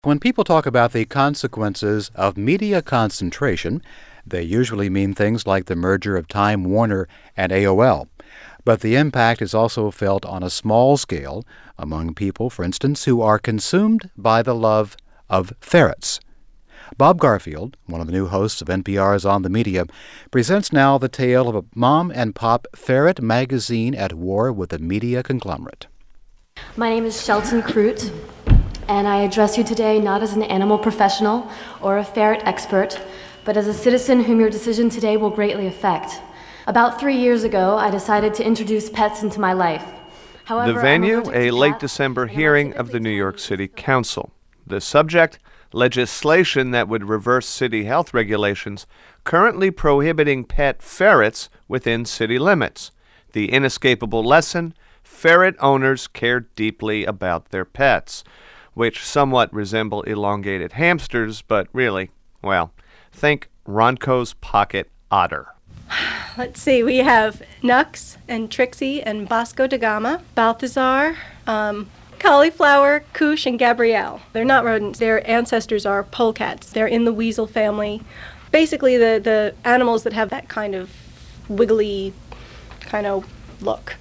When people talk about the consequences of media concentration, they usually mean things like the merger of Time Warner and AOL. But the impact is also felt on a small scale among people, for instance, who are consumed by the love of ferrets. Bob Garfield, one of the new hosts of NPR's On the Media, presents now the tale of a mom and pop ferret magazine at war with a media conglomerate. My name is Shelton Crute, and I address you today not as an animal professional or a ferret expert, but as a citizen whom your decision today will greatly affect. About 3 years ago, I decided to introduce pets into my life. However, the venue, a late December hearing of the New York City Council. The subject, legislation that would reverse city health regulations currently prohibiting pet ferrets within city limits. The inescapable lesson, ferret owners care deeply about their pets, which somewhat resemble elongated hamsters, but really, well, think Ronco's pocket otter. Let's see, we have Nux and Trixie and Bosco da Gama, Balthazar, Cauliflower, Koosh, and Gabrielle. They're not rodents. Their ancestors are polecats. They're in the weasel family. Basically, the animals that have that kind of wiggly kind of look.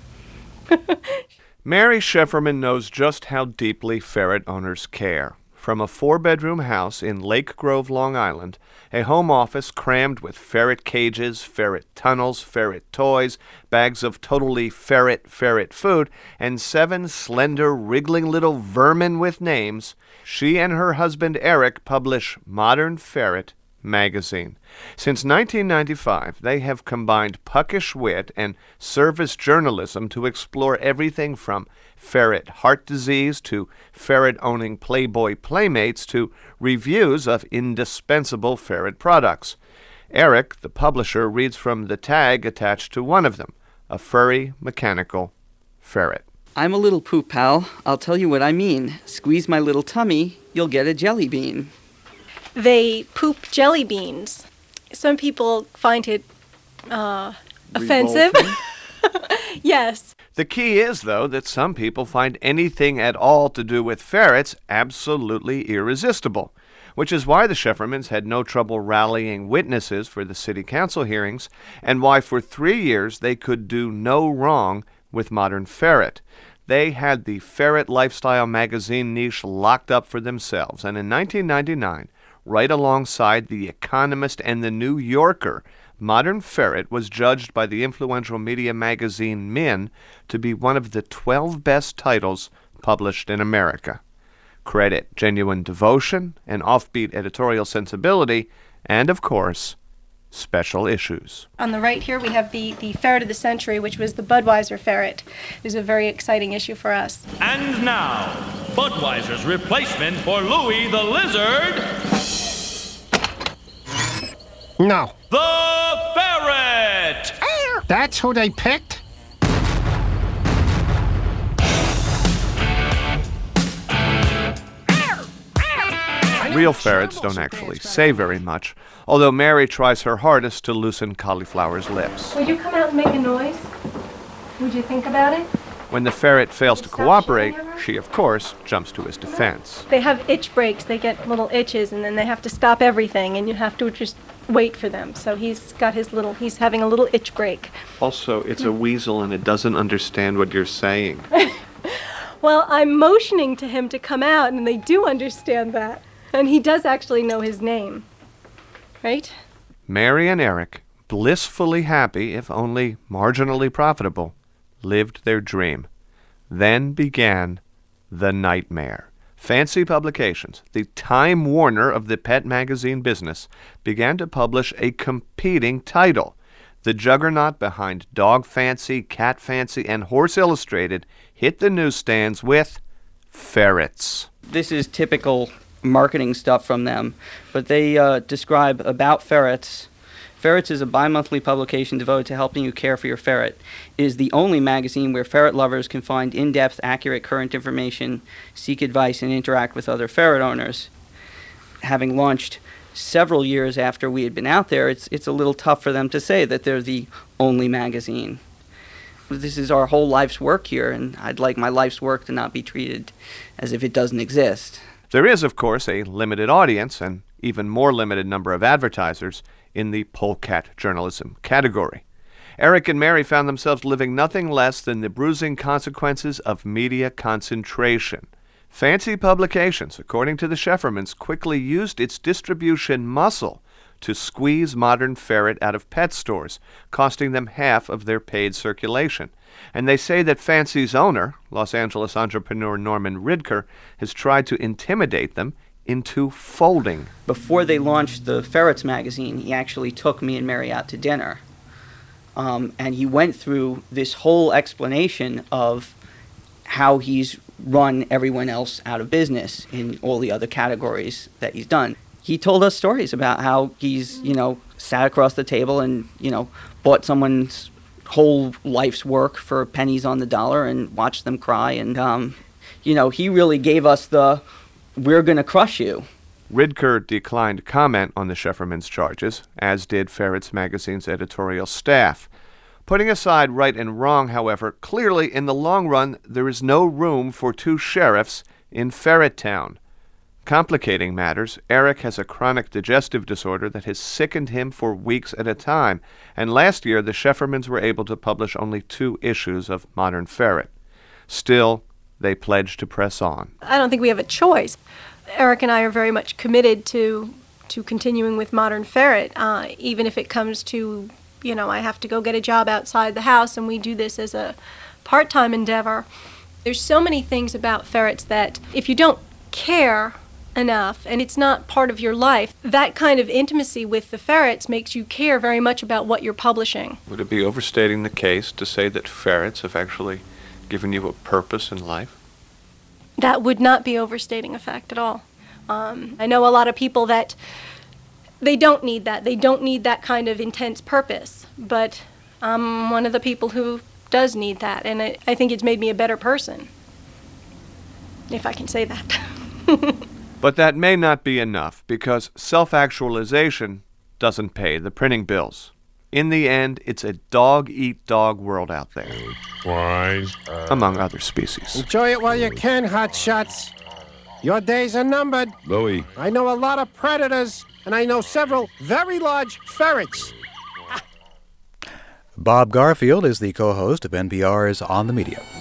Mary Schefferman knows just how deeply ferret owners care. From a 4-bedroom house in Lake Grove, Long Island, a home office crammed with ferret cages, ferret tunnels, ferret toys, bags of totally ferret food, and 7 slender, wriggling little vermin with names, she and her husband Eric publish Modern Ferret magazine. Since 1995, they have combined puckish wit and service journalism to explore everything from ferret heart disease to ferret-owning Playboy playmates to reviews of indispensable ferret products. Eric, the publisher, reads from the tag attached to one of them, a furry, mechanical ferret. I'm a little poop pal. I'll tell you what I mean. Squeeze my little tummy, you'll get a jelly bean. They poop jelly beans. Some people find it offensive. Yes. The key is, though, that some people find anything at all to do with ferrets absolutely irresistible, which is why the Scheffermans had no trouble rallying witnesses for the city council hearings, and why for 3 years they could do no wrong with Modern Ferret. They had the ferret lifestyle magazine niche locked up for themselves, and in 1999, right alongside The Economist and The New Yorker, Modern Ferret was judged by the influential media magazine Min to be one of the 12 best titles published in America. Credit genuine devotion, an offbeat editorial sensibility, and, of course, special issues. On the right here, we have the ferret of the century, which was the Budweiser ferret. It was a very exciting issue for us. And now, Budweiser's replacement for Louis the Lizard. No. The ferret! That's who they picked? Real ferrets don't actually say very much, although Mary tries her hardest to loosen Cauliflower's lips. Would you come out and make a noise? Would you think about it? When the ferret fails to cooperate, she, of course, jumps to his defense. They have itch breaks. They get little itches, and then they have to stop everything, and you have to just wait for them. So he's having a little itch break. Also, it's a weasel and it doesn't understand what you're saying. Well, I'm motioning to him to come out, and they do understand that. And he does actually know his name. Right? Mary and Eric, blissfully happy, if only marginally profitable, lived their dream. Then began the nightmare. Fancy publications, the Time Warner of the pet magazine business, began to publish a competing title. The juggernaut behind Dog Fancy, Cat Fancy, and Horse Illustrated hit the newsstands with ferrets. This is typical marketing stuff from them, but they describe About Ferrets. Ferrets is a bi-monthly publication devoted to helping you care for your ferret. It is the only magazine where ferret lovers can find in-depth, accurate, current information, seek advice, and interact with other ferret owners. Having launched several years after we had been out there, it's a little tough for them to say that they're the only magazine. This is our whole life's work here, and I'd like my life's work to not be treated as if it doesn't exist. There is, of course, a limited audience and even more limited number of advertisers in the polecat journalism category. Eric and Mary found themselves living nothing less than the bruising consequences of media concentration. Fancy publications, according to the Scheffermans, quickly used its distribution muscle to squeeze Modern Ferret out of pet stores, costing them half of their paid circulation. And they say that Fancy's owner, Los Angeles entrepreneur Norman Ridker, has tried to intimidate them into folding. Before they launched the Ferrets magazine, he actually took me and Mary out to dinner. And he went through this whole explanation of how he's run everyone else out of business in all the other categories that he's done. He told us stories about how he's, sat across the table and, bought someone's whole life's work for pennies on the dollar and watched them cry. And, he really gave us the, we're going to crush you. Ridker declined comment on the Scheffermans' charges, as did Ferrets magazine's editorial staff. Putting aside right and wrong, however, clearly in the long run there is no room for two sheriffs in Ferret Town. Complicating matters, Eric has a chronic digestive disorder that has sickened him for weeks at a time, and last year the Scheffermans were able to publish only 2 issues of Modern Ferret. Still, they pledge to press on. I don't think we have a choice. Eric and I are very much committed to continuing with Modern Ferret, even if it comes to, I have to go get a job outside the house and we do this as a part-time endeavor. There's so many things about ferrets that if you don't care enough and it's not part of your life, that kind of intimacy with the ferrets makes you care very much about what you're publishing. Would it be overstating the case to say that ferrets have actually given you a purpose in life? That would not be overstating a fact at all. I know a lot of people that they don't need that. They don't need that kind of intense purpose. But I'm one of the people who does need that, and I think it's made me a better person, if I can say that. But that may not be enough, because self-actualization doesn't pay the printing bills. In the end, it's a dog-eat-dog world out there. Wise. Among other species. Enjoy it while you can, hotshots. Your days are numbered. Louie. I know a lot of predators, and I know several very large ferrets. Bob Garfield is the co-host of NPR's On the Media.